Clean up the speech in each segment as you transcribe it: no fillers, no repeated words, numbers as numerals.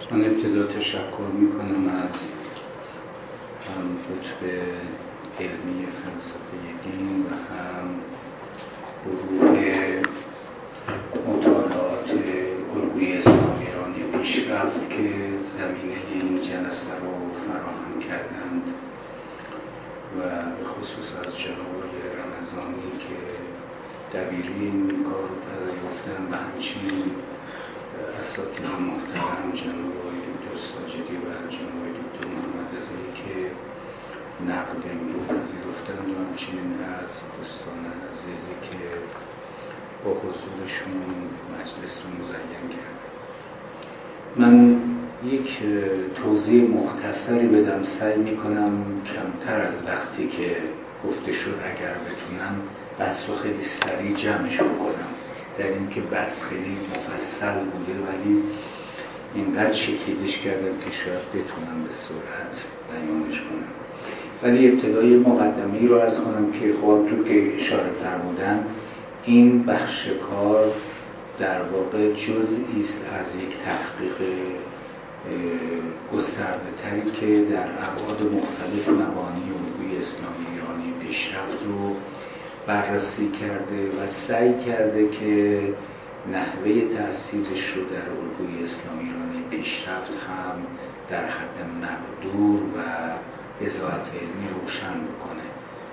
من ابتدا تشکر میکنم از هم رتبه علمی فلسفه دین و هم گروه مطالعات الگوی اسلامی ایرانی پیشرفت که زمینه این جلسه رو فراهم کردند و به خصوص از جناب رمضانی که دبیری این کار رو پذیرفتن و همچنین اساتید محترم جناب دکتر ساجدی و جناب دکتر محمد رضایی که نقد این رو پذیرفتن و همچنین از دوستان عزیزی که با حضورشون مجلس رو مزین کرد. من یک توضیح مختصری بدم، سعی میکنم کمتر از وقتی که گفته شد اگر بتونم بحث رو خیلی سریع جمعش بکنم، در این که بحث خیلی مفصل بوده ولی اینقدر شکیدش کردم که شاید بتونم به سرعت بیانش کنم. ولی ابتدای مقدمه‌ای رو عرض کنم که خب تو که اشاره فرمودن این بخش کار در واقع جزئی است از یک تحقیق گسترده تری که در ابعاد مختلف مبانی الگوی اسلامی ایرانی پیشرفت رو بررسی کرده و سعی کرده که نحوه تأثیرش رو در الگوی اسلامی ایرانی پیشرفت هم در حد مقدور و وضاحت علمی روشن بکنه.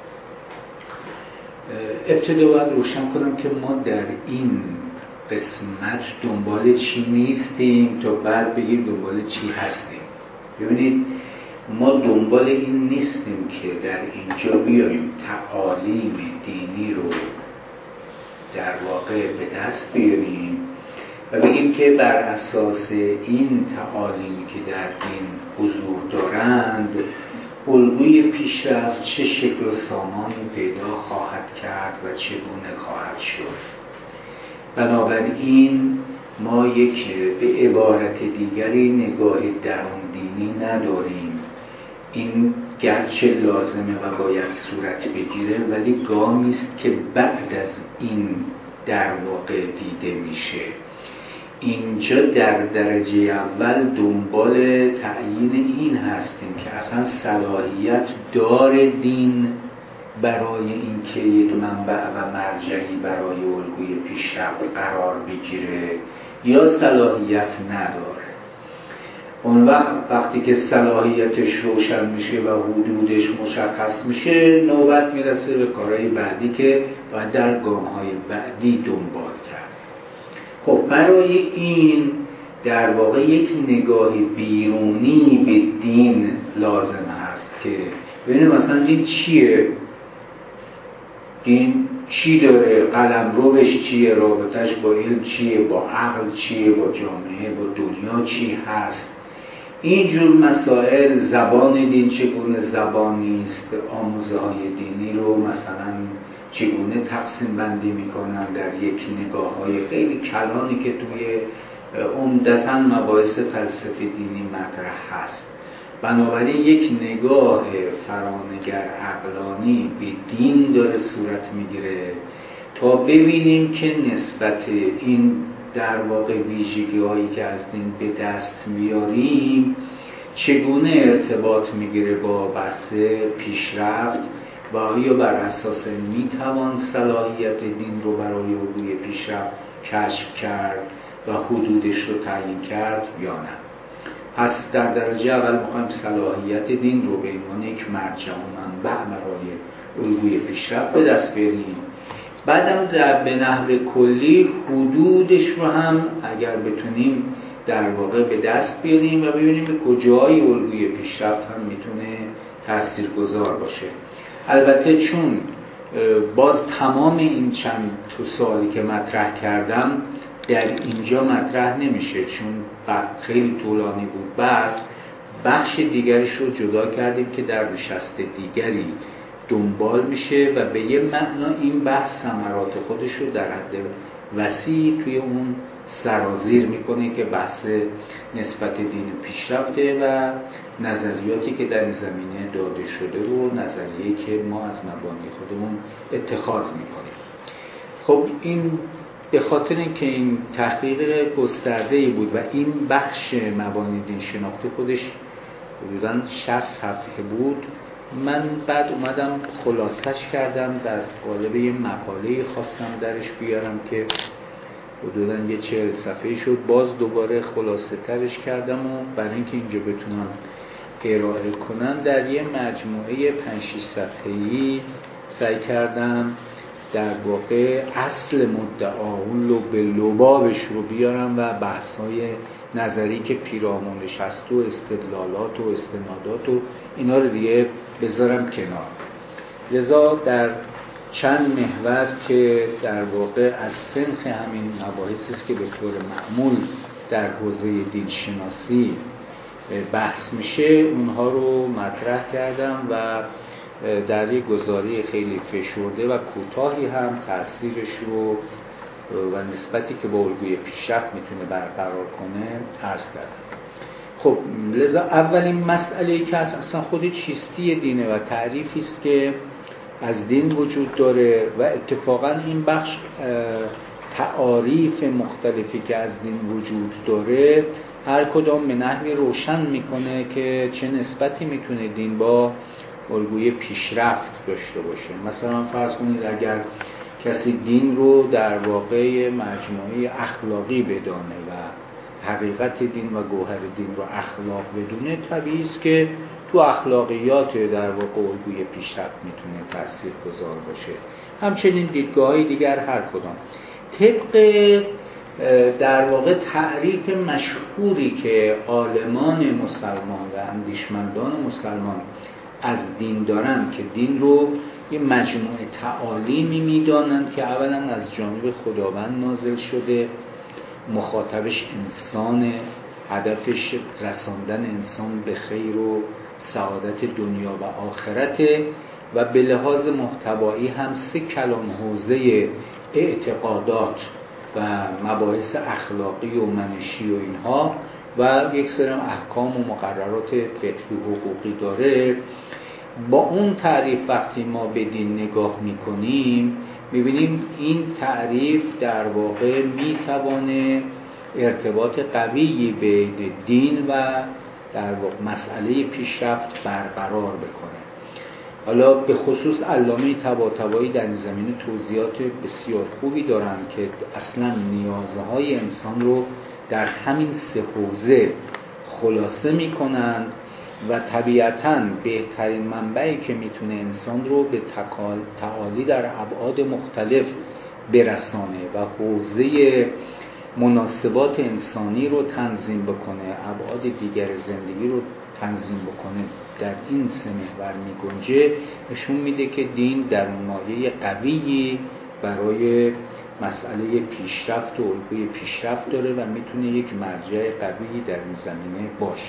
ابتدا باید روشن کنم که ما در این قسمت دنبال چی نیستیم تا بعد بگیم دنبال چی هستیم. ببینید ما دنبال این نیستیم که در اینجا بیاییم تعالیم دینی رو در واقع به دست بیاریم و بگیم که بر اساس این تعالیمی که در دین حضور دارند الگوی پیشرفت چه شکل و سامانی پیدا خواهد کرد و چگونه خواهد شد. بنابراین ما یک به عبارت دیگری نگاه درون دینی نداریم. این گرچه لازمه و باید صورت بگیره ولی گامی است که بعد از این در واقع دیده میشه. اینجا در درجه اول دنبال تعیین این هستیم که اصلا صلاحیت داره دین برای اینکه یک منبع و مرجعی برای الگوی پیشرفت قرار بگیره یا صلاحیت نداره. اون وقتی که صلاحیتش روشن میشه و حدودش مشخص میشه نوبت میرسه به کارهای بعدی که باید در گامهای بعدی دنبال کرد. خب برای این در واقع یک نگاه بیرونی به دین لازم هست که ببینیم مثلا دین چیه؟ دین چی داره؟ قلمروش چیه؟ رابطش با علم چیه؟ با عقل چیه؟ با جامعه، با دنیا چی هست؟ اینجور مسائل، زبان دین چگونه زبانی است، آموزه های دینی رو مثلا چگونه تقسیم بندی میکنن در یک نگاه های خیلی کلانی که توی عمدتاً مباحث فلسفه دینی مطرح هست. بنابراین یک نگاه فرانگر عقلانی به دین داره صورت میگیره تا ببینیم که نسبت این در واقع ویژگی هایی که از دین به دست میاریم چگونه ارتباط میگیره با بحث پیشرفت و آیا بر اساس میتوان صلاحیت دین رو برای الگوی پیشرفت کشف کرد و حدودش رو تعیین کرد یا نه. پس در درجه اول میخوایم صلاحیت دین رو به عنوان یک مرجع و منبع برای الگوی پیشرفت به دست بیاریم. بعدم به نحو کلی حدودش رو هم اگر بتونیم در واقع به دست بیاریم و ببینیم به کجای الگوی پیشرفت هم میتونه تاثیرگذار باشه. البته چون باز تمام این چند تا سوالی که مطرح کردم در اینجا مطرح نمیشه چون خیلی طولانی بود. بخش دیگرش رو جدا کردیم که در نشست دیگری دنبال میشه و به یه معنا این بحث ثمرات خودش رو در حد وسیع توی اون سرازیر میکنه که بحث نسبت دین پیشرفته و نظریاتی که در این زمینه داده شده رو نظریه‌ای که ما از مبانی خودمون اتخاذ میکنیم. خب این به خاطر اینکه این تحقیق گسترده‌ای بود و این بخش مبانی دین شناختی خودش حدوداً 60 صفحه بود، من بعد اومدم خلاصش کردم در قالب یه مقاله خواستم درش بیارم که حدوداً یه 40 صفحه شد. باز دوباره خلاصه ترش کردم و برای اینکه اینجا بتونم ارائه کنم در یه مجموعه 5-6 صفحه‌ای سعی کردم در واقع اصل مدعا اون لب لبابش رو بیارم و بحث‌های نظری که پیرامونش هست و استدلالات و استنادات و اینا رو دیگه بذارم کنار. لذا در چند محور که در واقع از سنخ همین مباحثی است که به طور معمول در حوزه دین شناسی بحث میشه، اونها رو مطرح کردم و در یک گزاری خیلی فشرده و کوتاهی هم تأثیرش رو و نسبتی که با الگوی پیشرفت میتونه برقرار کنه عرض کردم. خب لذا اولین مسئله‌ای که اصلا خود چیستی دینه و تعریفی است که از دین وجود داره و اتفاقا این بخش تعاریف مختلفی که از دین وجود داره هر کدام به نحوی روشن میکنه که چه نسبتی میتونه دین با الگوی پیشرفت داشته باشه. مثلا فرض کنید اگر کسی دین رو در واقع مجموعه اخلاقی بدانه و حقیقت دین و گوهر دین رو اخلاق بدونه، طبیعی است که تو اخلاقیات در واقع الگوی پیشرفت میتونه تاثیرگذار باشه. همچنین دیدگاه‌های دیگر هر کدام طبق در واقع تعریف مشهوری که عالمان مسلمان و اندیشمندان مسلمان از دین دارن که دین رو یه مجموعه تعالیمی میدانند که اولا از جانب خداوند نازل شده، مخاطبش انسان، هدفش رساندن انسان به خیر و سعادت دنیا و آخرته و به لحاظ محتوایی هم 3 کلان حوزه اعتقادات و مباحث اخلاقی و منشی و اینها و یک سری احکام و مقررات فقهی و حقوقی داره. با اون تعریف وقتی ما به دین نگاه میکنیم میبینیم این تعریف در واقع میتوانه ارتباط قویی بین دین و در واقع مسئله پیشرفت برقرار بکنه. حالا به خصوص علامه طباطبایی در این زمینه توضیحات بسیار خوبی دارن که اصلا نیازهای انسان رو در همین 3 حوزه خلاصه میکنن و طبیعتاً بهترین منبعی که میتونه انسان رو به تعالی در ابعاد مختلف برسانه و حوزه مناسبات انسانی رو تنظیم بکنه، ابعاد دیگر زندگی رو تنظیم بکنه، در این 3 محور میگنجه، نشون میده که دین در مایه قویی برای مسئله پیشرفت و الگوی پیشرفت داره و میتونه یک مرجع قوی در این زمینه باشه.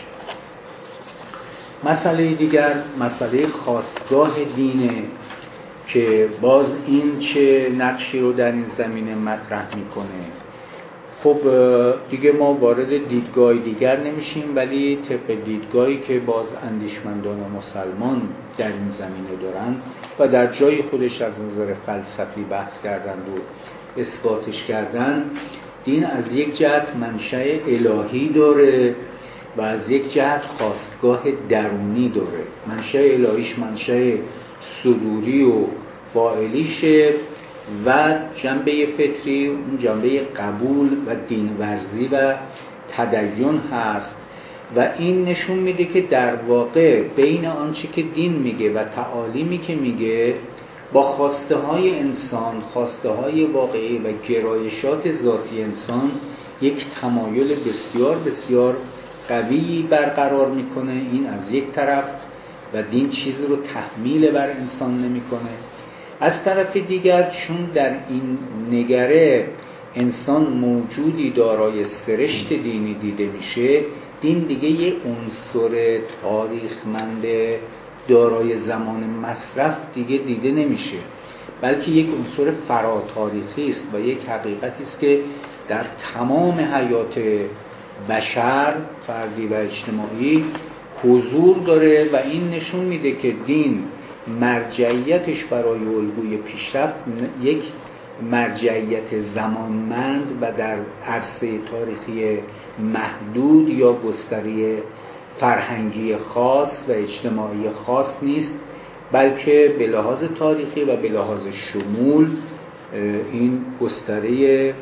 مسئله دیگر مسئله خاستگاه دینه که باز این چه نقشی رو در این زمینه مطرح میکنه. خب دیگه ما وارد دیدگاه دیگر نمیشیم، ولی طبق دیدگاهی که باز اندیشمندان مسلمان در این زمینه دارن و در جای خودش از نظر فلسفی بحث کردند و اثباتش کردن، دین از یک جهت منشأ الهی داره و از یک جهت خاستگاه درونی داره. منشأ الهیش منشأ صدوری و فاعلیشه و جنبه فطری اون جنبه قبول و دینورزی و تدین هست و این نشون میده که در واقع بین آنچه که دین میگه و تعالیمی که میگه با خواسته های انسان، خواسته های واقعی و گرایشات ذاتی انسان یک تمایل بسیار بسیار قوی برقرار میکنه. این از یک طرف و دین چیزی رو تحمیل بر انسان نمیکنه. از طرف دیگر چون در این نگره انسان موجودی دارای سرشت دینی دیده میشه، دین دیگه یه عنصر تاریخمند دارای زمان مصرف دیگه دیده نمیشه، بلکه یک عنصر فراتاریخی است و یک حقیقتی است که در تمام حیات بشر فردی و اجتماعی حضور داره و این نشون میده که دین مرجعیتش برای الگوی پیشرفت یک مرجعیت زمانمند و در عرصه تاریخی محدود یا گستره فرهنگی خاص و اجتماعی خاص نیست، بلکه به لحاظ تاریخی و به لحاظ شمول این گستره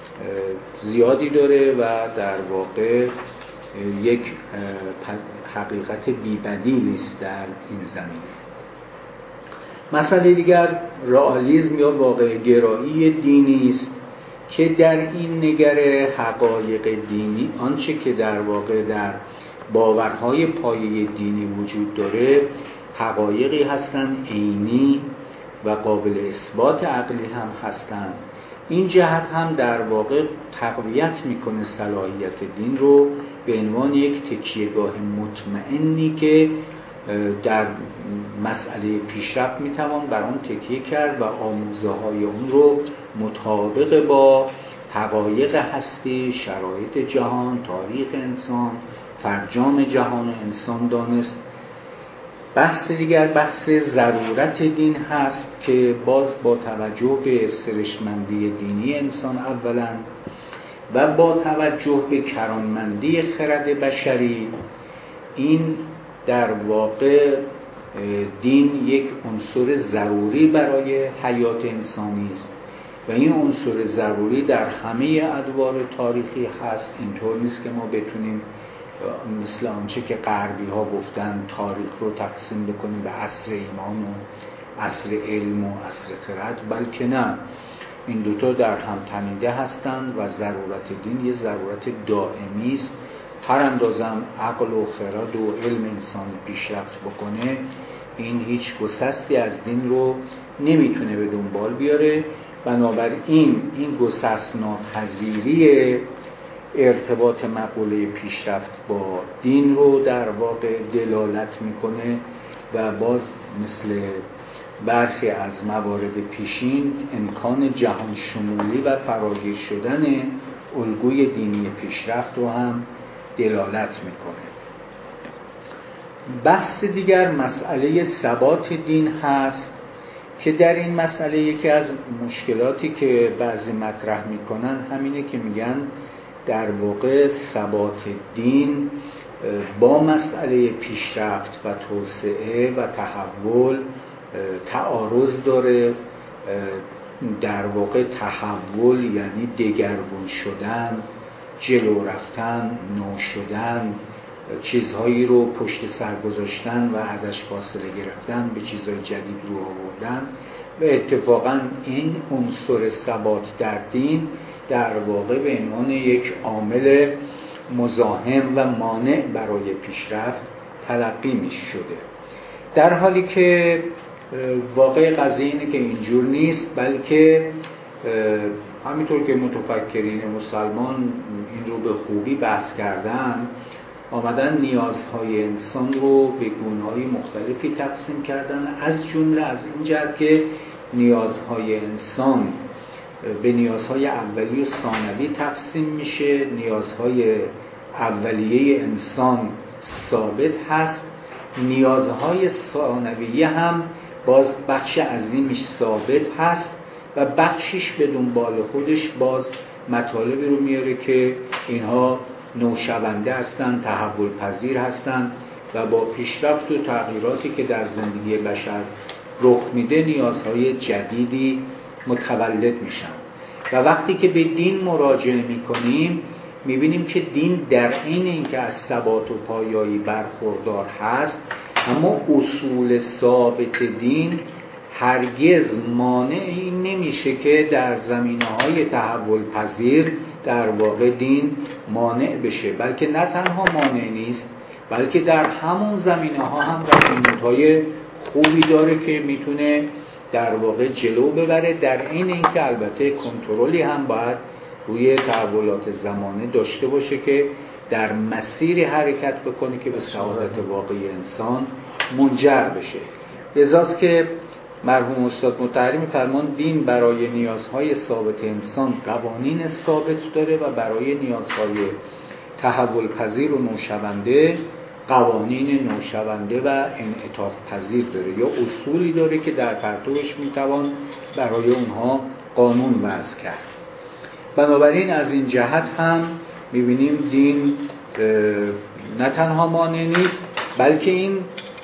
زیادی داره و در واقع یک حقیقت بی‌بدیلی است در این زمینه. مسئله دیگر رئالیسم یا واقع گرایی دینی است که در این نگر حقایق دینی آنچه که در واقع در باورهای پایه دینی وجود داره حقایقی هستند عینی و قابل اثبات عقلی هم هستند. این جهت هم در واقع تقویت میکنه صلاحیت دین رو به عنوان یک تکیهگاه مطمئنی که در مسئله پیشرفت میتوان بر آن تکیه کرد و آموزه های اون رو مطابق با حقایق هستی، شرایط جهان، تاریخ انسان، فرجام جهان انسان دانست. بحث دیگر بحث ضرورت دین هست که باز با توجه به سرشتمندی دینی انسان اولا و با توجه به کراممندی خرد بشری، این در واقع دین یک عنصر ضروری برای حیات انسانی است و این عنصر ضروری در همه ادوار تاریخی هست. اینطور نیست که ما بتونیم مثل آنچه که غربی ها گفتن تاریخ رو تقسیم بکنیم به عصر ایمان و عصر علم و عصر خرد، بلکه نه، این دوتا در هم تنیده هستند و ضرورت دین یه ضرورت دائمی است. هر اندازم عقل و خرد و علم انسان پیشرفت بکنه، این هیچ گسستی از دین رو نمیتونه به دنبال بیاره. بنابراین این گسست ناپذیری ارتباط مقوله پیشرفت با دین رو در واقع دلالت میکنه و باز مثل برخی از موارد پیشین امکان جهان شمولی و فراگیر شدن الگوی دینی پیشرفت رو هم دلالت میکنه. بحث دیگر مسئله ثبات دین هست که در این مسئله یکی از مشکلاتی که بعضی مطرح میکنن همینه که میگن در واقع ثبات دین با مسئله پیشرفت و توسعه و تحول تعارض داره. در واقع تحول یعنی دگرگون شدن، جلو رفتن، نو شدن، چیزهایی رو پشت سر گذاشتن و ازش فاصله گرفتن، به چیزهای جدید رو آوردن و اتفاقا این عنصر ثبات در دین در واقع به عنوان یک عامل مزاحم و مانع برای پیشرفت تلقی می شده، در حالی که واقع قضیه اینه که اینجور نیست، بلکه همینطور که متفکرین مسلمان این رو به خوبی بحث کردن، آمدن نیازهای انسان رو به گونه‌های مختلفی تقسیم کردن، از جمله از این جهت که نیازهای انسان به نیازهای اولیه و ثانوی تقسیم میشه. نیازهای اولیه انسان ثابت هست، نیازهای ثانویه هم باز بخش عظیمش ثابت هست و بخشش به دنبال خودش باز مطالبی رو میاره که اینها نوشونده هستند، تحول پذیر هستند و با پیشرفت و تغییراتی که در زندگی بشر رخ میده نیازهای جدیدی متولد میشن. و وقتی که به دین مراجعه میکنیم میبینیم که دین در عین اینکه از ثبات و پایایی برخوردار هست، اما اصول ثابت دین هرگز مانعی نمیشه که در زمینه‌های تحول پذیر در واقع دین مانع بشه، بلکه نه تنها مانع نیست، بلکه در همون زمینه‌ها هم رسوم‌های خوبی داره که میتونه در واقع جلو ببره، در این اینکه البته کنترلی هم باید روی تحولات زمانه داشته باشه که در مسیری حرکت بکنه که به سعادت واقعی انسان منجر بشه. لذاست که مرحوم استاد مطهری می‌فرمان دین برای نیازهای ثابت انسان قوانین ثابت داره و برای نیازهای تحول پذیر و نوشونده قوانین نوشونده و انعطاف پذیر داره، یا اصولی داره که در پرتوش میتوان برای اونها قانون وضع کرد. بنابراین از این جهت هم می‌بینیم دین نه تنها مانع نیست، بلکه این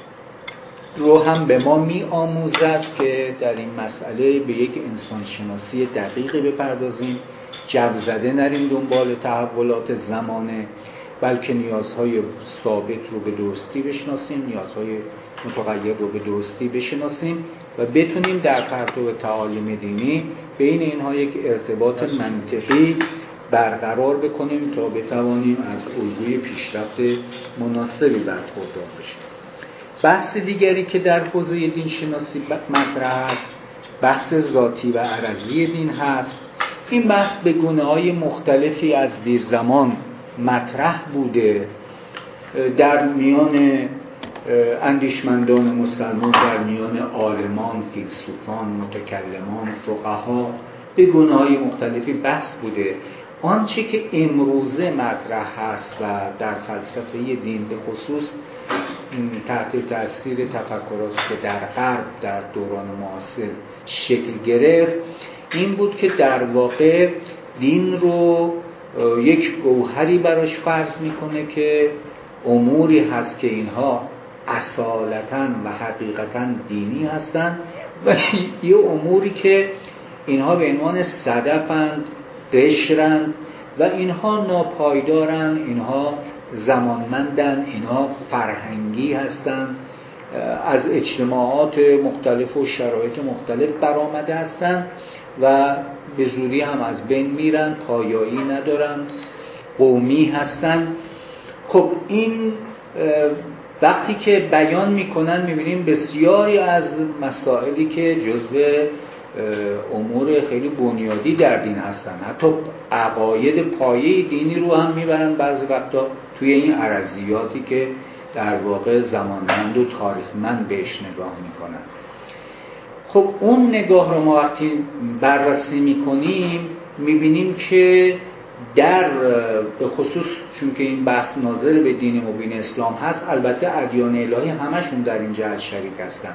رو هم به ما می‌آموزد که در این مسئله به یک انسانشناسی دقیقی بپردازیم، جو زده نریم دنبال تحولات زمانه، بلکه نیازهای ثابت رو به درستی بشناسیم، نیازهای متغیر رو به درستی بشناسیم و بتونیم در پرتو تعالیم دینی بین اینها یک ارتباط منطقی برقرار بکنیم تا بتوانیم از الگوی پیشرفت مناسبی برخوردار بشیم. بحث دیگری که در حوزه دین شناسی مطرح است بحث ذاتی و عرضی دین هست. این بحث به گونه‌های مختلفی از دیر زمان مطرح بوده در میان اندیشمندان مسلمان، در میان عالمان، فیلسوفان، متکلمان، فقها به گونه‌های مختلفی بحث بوده. آنچه که امروزه مطرح هست و در فلسفه دین به خصوص تحت تأثیر تفکراتی که در غرب در دوران معاصر شکل گرفت این بود که در واقع دین رو یک گوهری براش فرض میکنه که اموری هست که اینها اصالتاً و حقیقتاً دینی هستند و یه اموری که اینها به عنوان صدفند، قشرند و اینها ناپایدارند، اینها زمانمندند، اینها فرهنگی هستند، از اجتماعات مختلف و شرایط مختلف برآمده هستند و به زودی هم از بین میرن، پایایی ندارن، قومی هستن. خب این وقتی که بیان میکنن میبینیم بسیاری از مسائلی که جزو امور خیلی بنیادی در دین هستن، حتی عقاید پایه دینی رو هم میبرن بعضی وقتا توی این عرضیاتی که در واقع زمانمند و تاریخمند بهش نگاه میکنن. خب اون نگاه رو ما وقتی بررسی میکنیم میبینیم که در به خصوص چون که این بحث ناظر به دین مبین اسلام هست، البته ادیان الهی همشون در این جهت شریک هستن،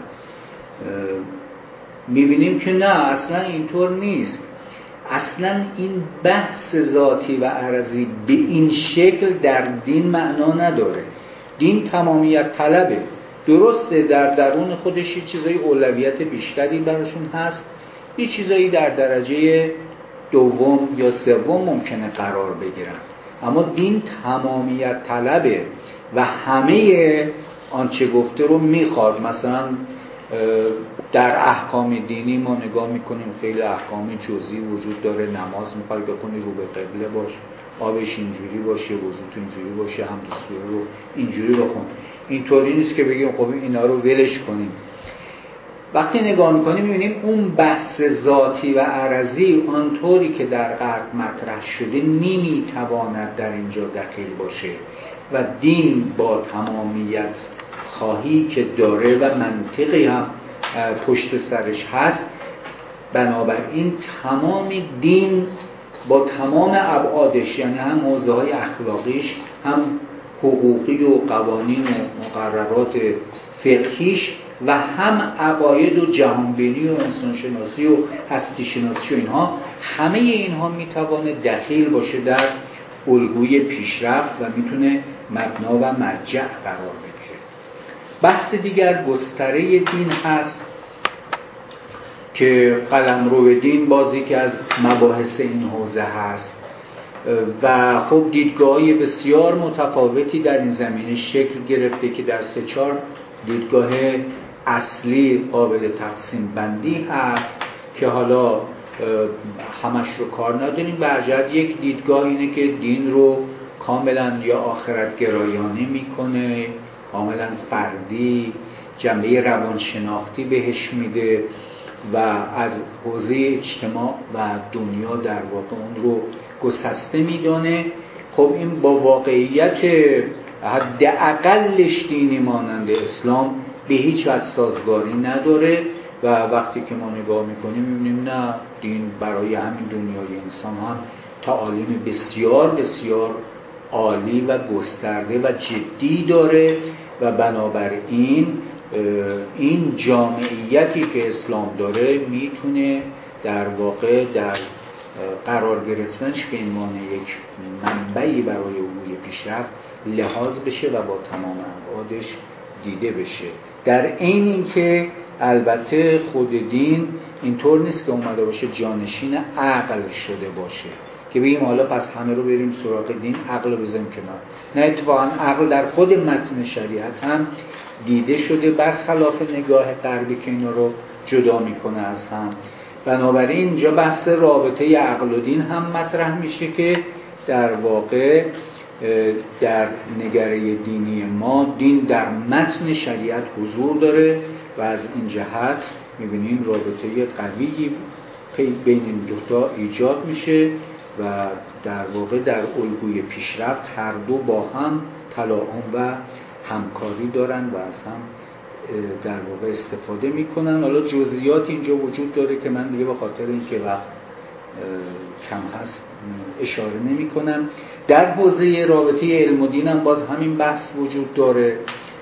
میبینیم که نه اصلا اینطور نیست. اصلا این بحث ذاتی و عرضی به این شکل در دین معنا نداره. دین تمامیت طلبه، درسته در درون خودش یه چیزای اولویت بیشتری براشون هست، یه چیزایی در درجه دوم یا سوم ممکنه قرار بگیرن، اما دین تمامیت طلبه و همه آنچه گفته رو میخواد. مثلا در احکام دینی ما نگاه میکنیم خیلی احکام جزئی وجود داره، نماز میخوای بخونی رو به قبله باش، آبش اینجوری باشه، وضوت اینجوری باشه، حمد سوره رو اینجوری بخون. اینطوری نیست که بگیم خب اینا رو ولش کنیم. وقتی نگاه میکنیم میبینیم اون بحث ذاتی و عرضی آنطوری که در غرب مطرح شده نمیتواند در اینجا دخیل باشه و دین با تمامیت خواهی که داره و منطقی هم پشت سرش هست، بنابراین تمام دین با تمام ابعادش، یعنی هم حوزه های اخلاقیش، هم حقوقی و قوانین و مقررات فقهیش و هم عقاید و جهانبینی و انسانشناسی و هستی شناسی و اینها، همه اینها میتوانه دخیل باشه در الگوی پیشرفت و میتونه مبنا و مرجع قرار بگیره. بحث دیگر گستره دین هست که قلمرو دین بازی که از مباحث این حوزه هست و خب دیدگاه‌های بسیار متفاوتی در این زمینه شکل گرفته که در 3-4 دیدگاه اصلی قابل تقسیم بندی هست که حالا همش رو کار نداریم. برجت یک دیدگاه اینه که دین رو کاملا یا آخرت گرایانه میکنه، کاملا فردی، جنبه روانشناختی بهش میده و از حوزه اجتماع و دنیا در واقع اون رو گسسته میدانه. خب این با واقعیت حداقلش دینی مانند اسلام به هیچ وجه سازگاری نداره و وقتی که ما نگاه میکنیم میبینیم نه، دین برای همین دنیای انسان هم تعالیم بسیار بسیار عالی و گسترده و جدی داره و بنابراین این جامعیتی که اسلام داره میتونه در واقع در قرار گرفتنش به عنوان یک منبعی برای علوی پیشرفت لحاظ بشه و با تمام ابعادش دیده بشه. در عین اینکه البته خود دین اینطور نیست که اومده باشه جانشین عقل شده باشه که بگیم حالا پس همه رو بریم سراغ دین، عقل رو بذاریم کنار. نه، اتفاقا عقل در خود متن شریعت هم دیده شده، برخلاف نگاه غربی که اینا رو جدا میکنه از هم. بنابراین اینجا بحث رابطه عقل و دین هم مطرح میشه که در واقع در نگره دینی ما دین در متن شریعت حضور داره و از این جهت میبینیم رابطه قوی بین این دوتا ایجاد میشه و در واقع در الگوی پیشرفت هر دو با هم تلاهم و همکاری دارن و از هم در واقع استفاده میکنن. حالا جزئیات اینجا وجود داره که من دیگه به خاطر اینکه وقت کم هست اشاره نمی کنم. در حوزه رابطه علم و دین هم باز همین بحث وجود داره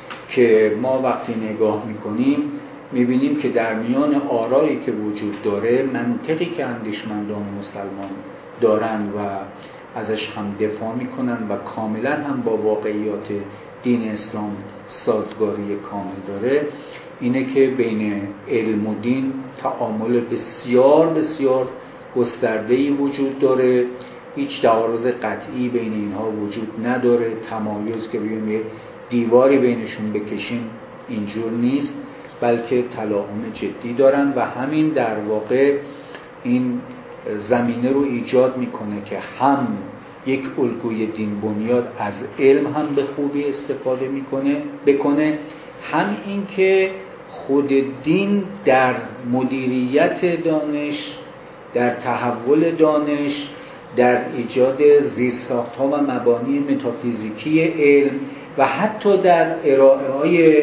که ما وقتی نگاه میکنیم میبینیم که در میان آرایی که وجود داره، منطقی که اندیشمندان مسلمان دارن و ازش هم دفاع میکنن و کاملا هم با واقعیات دین اسلام سازگاری کامل داره، اینه که بین علم و دین تعامل بسیار بسیار گسترده‌ای وجود داره، هیچ تعارض قطعی بین اینها وجود نداره، تمایز که بگیم یه دیواری بینشون بکشیم اینجور نیست، بلکه تلاهم جدی دارن و همین در واقع این زمینه رو ایجاد میکنه که هم یک الگوی دین بنیاد از علم هم به خوبی استفاده بکنه، هم این که خود دین در مدیریت دانش، در تحول دانش، در ایجاد زیرساخت‌ها و مبانی متافیزیکی علم و حتی در ارائه‌های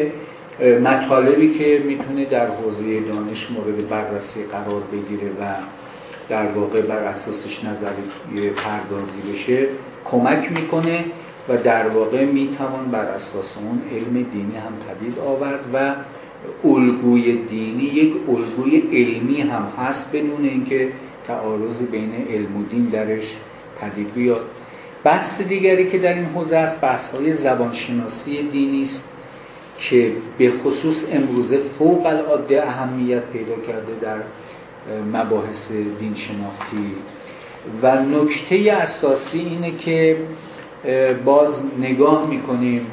مطالبی که میتونه در حوزه دانش مورد بررسی قرار بگیره و در واقع بر اساسش نظریه پردازی بشه کمک میکنه و در واقع میتوان بر اساس اون علم دینی هم پدید آورد و الگوی دینی یک الگوی علمی هم هست بدون اینکه تعارضی بین علم و دین درش پدید بیاد. بحث دیگری که در این حوزه است بحث‌های زبانشناسی دینی است که به خصوص امروزه فوق العاده اهمیت پیدا کرده در مباحث دین شناختی و نکته اساسی اینه که باز نگاه میکنیم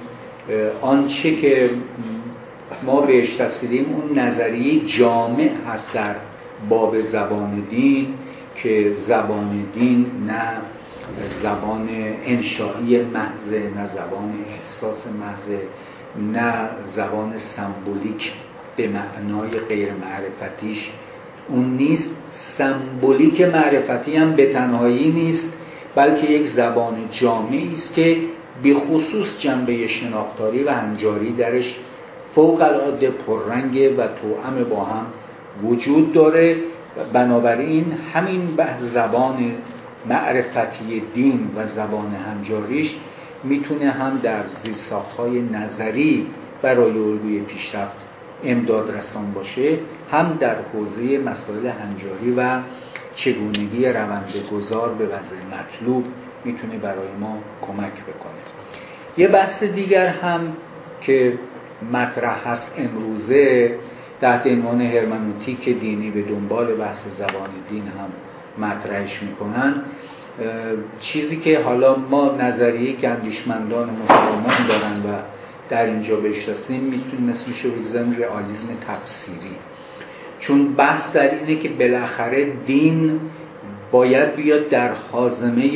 آنچه که ما بهش رسیدیم اون نظریه جامع هست در باب زبان دین که زبان دین نه زبان انشایی محض، نه زبان احساس محض، نه زبان سمبولیک به معنای غیر معرفتیش اون نیست، سمبولیک معرفتی هم به تنهایی نیست، بلکه یک زبان جامعی است که به خصوص جنبه شناختاری و هنجاری درش فوق العاده پررنگه و توأم با هم وجود داره. بنابراین همین زبان معرفتی دین و زبان هنجاریش میتونه هم در زیرساخت‌های نظری برای الگوی پیشرفت امداد رسان باشه، هم در حوزه مسائل هنجاری و چگونگی روندگذار به وضع مطلوب میتونه برای ما کمک بکنه. یه بحث دیگر هم که مطرح هست امروزه تحت عنوان هرمنوتیک دینی به دنبال بحث زبان دین هم مطرحش میکنن، چیزی که حالا ما نظریه که اندیشمندان مسلمان دارن و در اینجا بهش رسیدیم میتونیم اسمش رو بگذاریم رئالیسم تفسیری، چون بحث در اینه که بالاخره دین باید بیاد در حازمه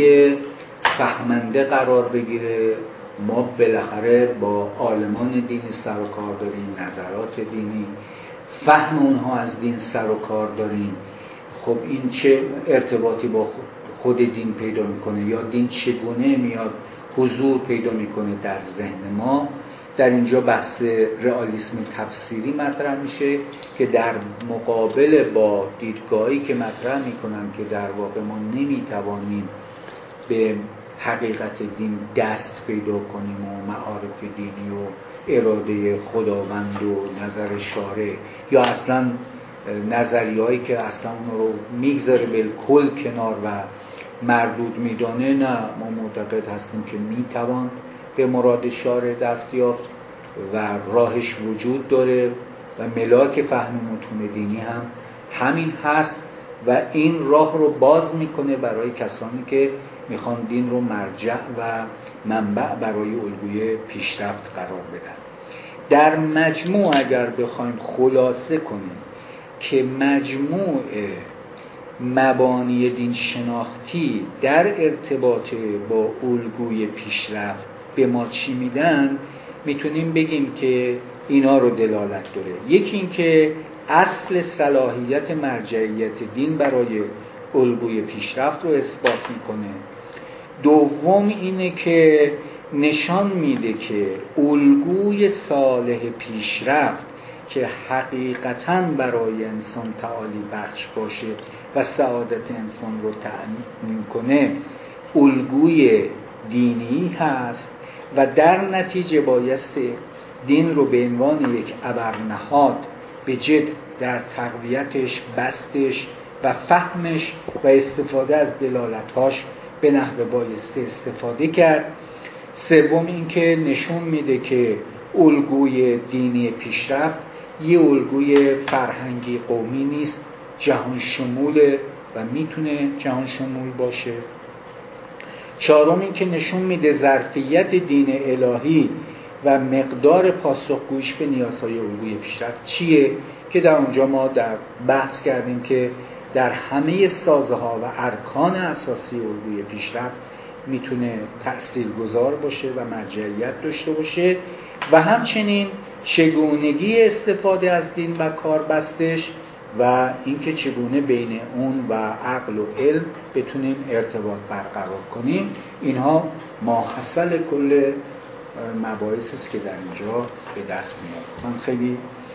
فهمنده قرار بگیره. ما بالاخره با عالمان دینی سر و کار داریم، نظرات دینی، فهم اونها از دین سر و کار داریم. خب این چه ارتباطی با خود دین پیدا میکنه یا دین چگونه میاد حضور پیدا میکنه در ذهن ما؟ در اینجا بحث رئالیسم تفسیری مطرح میشه که در مقابل با دیدگاهی که مطرح میکنن که در واقع ما نمیتوانیم به حقیقت دین دست پیدا کنیم و معارف دینی و اراده خداوند و نظر شارع یا اصلا نظریه‌ای که اصلا اون رو میگذاره بالکل کنار و مردود میدانه، نه، ما معتقد هستیم که میتوان به مراد شارع دست یافت و راهش وجود داره و ملاک فهم متون دینی هم همین هست و این راه رو باز میکنه برای کسانی که میخوان دین رو مرجع و منبع برای الگوی پیشرفت قرار بدن. در مجموع اگر بخوایم خلاصه کنیم که مجموع مبانی دین شناختی در ارتباط با الگوی پیشرفت به ما چی میدن، میتونیم بگیم که اینا رو دلالت داره. یکی این که اصل صلاحیت مرجعیت دین برای الگوی پیشرفت رو اثبات میکنه. دوم اینه که نشان میده که الگوی صالح پیشرفت که حقیقتاً برای انسان تعالی بخش باشه و سعادت انسان رو تأمین کنه الگوی دینی هست و در نتیجه بایسته دین رو به عنوان یک ابرنهاد به جد در تقویتش، بستش و فهمش و استفاده از دلالت‌هاش به نحو بایسته استفاده کرد. سوم این که نشون میده که الگوی دینی پیشرفت یه الگوی فرهنگی قومی نیست، جهان شموله و میتونه جهان شمول باشه. چهارم این که نشون میده ظرفیت دین الهی و مقدار پاسخگوییش به نیازهای الگوی پیشرفت چیه، که در اونجا ما در بحث کردیم که در همه سازها و ارکان اساسی الگوی پیشرفت میتونه تأثیرگذار باشه و مرجعیت داشته باشه و همچنین چگونگی استفاده از دین و کاربستش و اینکه چگونه بین اون و عقل و علم بتونیم ارتباط برقرار کنیم. اینها ماحصل کل مباحث است که در اینجا به دست میاد. من خیلی